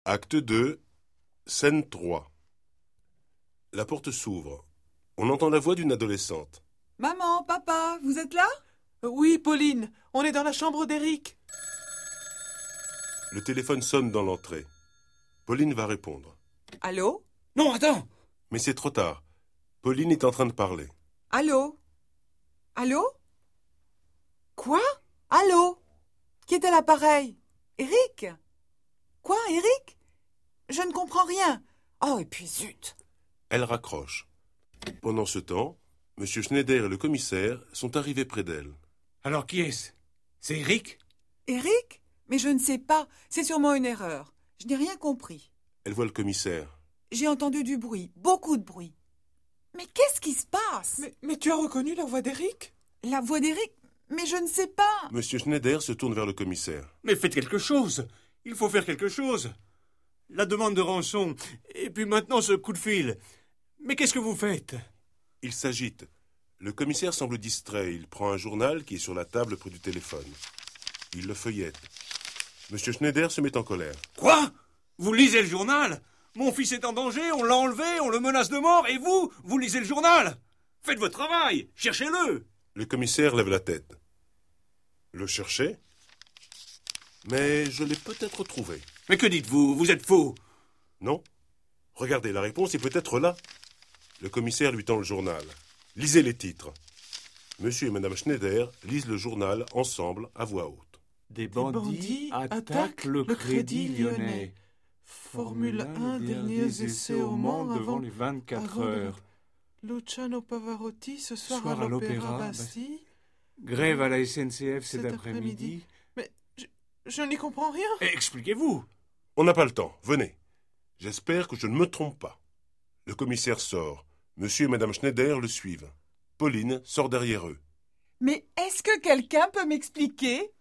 Acte 2, scène 3. La porte s'ouvre. On entend la voix d'une adolescente. Maman, papa, vous êtes là? Oui, Pauline, on est dans la chambre d'Éric. Le téléphone sonne dans l'entrée. Pauline va répondre. Allô? Non, attends! Mais c'est trop tard. Pauline est en train de parler. Allô? Allô? Quoi? Allô? Qui est à l'appareil? Éric? Quoi, Éric? Je ne comprends rien. Oh, et puis zut! Elle raccroche. Pendant ce temps, M. Schneider et le commissaire sont arrivés près d'elle. Alors qui est-ce? C'est Éric? Éric? Mais je ne sais pas. C'est sûrement une erreur. Je n'ai rien compris. Elle voit le commissaire. J'ai entendu du bruit, beaucoup de bruit. Mais qu'est-ce qui se passe? Mais tu as reconnu la voix d'Éric? La voix d'Éric? Mais je ne sais pas. M. Schneider se tourne vers le commissaire. Mais faites quelque chose! Il faut faire quelque chose! La demande de rançon, et puis maintenant ce coup de fil. Mais qu'est-ce que vous faites? Il s'agite. Le commissaire semble distrait. Il prend un journal qui est sur la table près du téléphone. Il le feuillette. M. Schneider se met en colère. Quoi? Vous lisez le journal? Mon fils est en danger, on l'a enlevé, on le menace de mort, et vous lisez le journal? Faites votre travail, cherchez-le! Le commissaire lève la tête. Le chercher? Mais je l'ai peut-être trouvé. Mais que dites-vous? Vous êtes faux! Non? Regardez, la réponse est peut-être là. Le commissaire lui tend le journal. Lisez les titres. Monsieur et Madame Schneider lisent le journal ensemble à voix haute. Des bandits attaquent le Crédit Lyonnais. Formule 1, derniers essais au Mans devant les 24 heures. Luciano Pavarotti ce soir Soir à l'Opéra Bastille. Grève à la SNCF cet après-midi. Mais je n'y comprends rien. Expliquez-vous! On n'a pas le temps. Venez. J'espère que je ne me trompe pas. Le commissaire sort. Monsieur et Madame Schneider le suivent. Pauline sort derrière eux. Mais est-ce que quelqu'un peut m'expliquer?